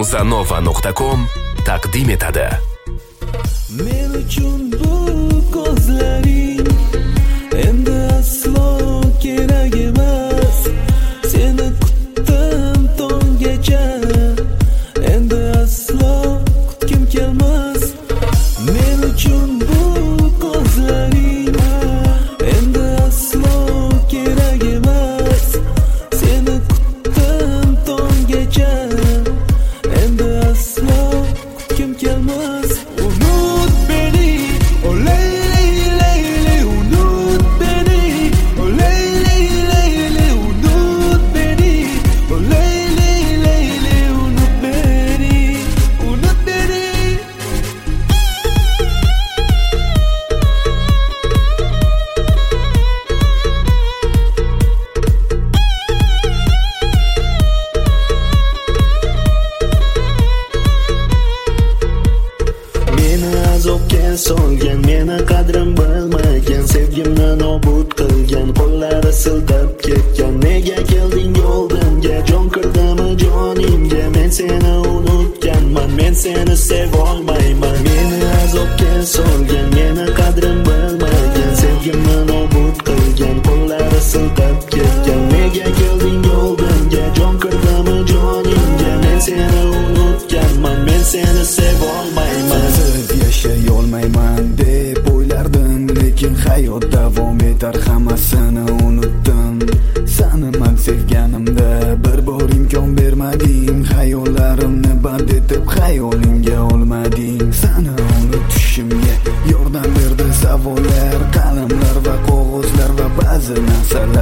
Muzanova.com taqdim etadi. Men uchun bu ko'zlaring endi aslo kerak emas. Seni kutdim tonggacha, endi aslo kutkim kelmas. Men uchun bu ko'zlaring endi aslo kerak emas. Seni kutdim tonggacha, endi aslo kutkim kelmas. Unut beni, oh Leyli, Leyli, unut beni, oh Leyli, Leyli, unut beni, oh Leyli, Leyli, unut beni, unut beni. Meni azobga solgan, meni qadrim bilmagan, sevgimni nobud qilgan, qo'llari siltab ketgan. Nega kelding oldimga, jon kirdimi jonimga? Men seni unutganman, men seni sevolmayman. Meni azobga solgan, meni qadrim bilmagan, sevgimni nobud qilgan, qo'llari siltab ketgan. Nega kelding oldimga, jon kirdimi jonimga? Men seni unutganman, men seni sevolmayman. Yashay olmayman deb o'ylardim, lekin hayot davom etar, hammasini unutdim. Seni men sevganimda bir bor imkon bermading, hayollarimni band etib xayolimga olmading. Seni unutishimga yordam berdi savollar, qalamlar va qog'ozlar va ba'zi narsalar.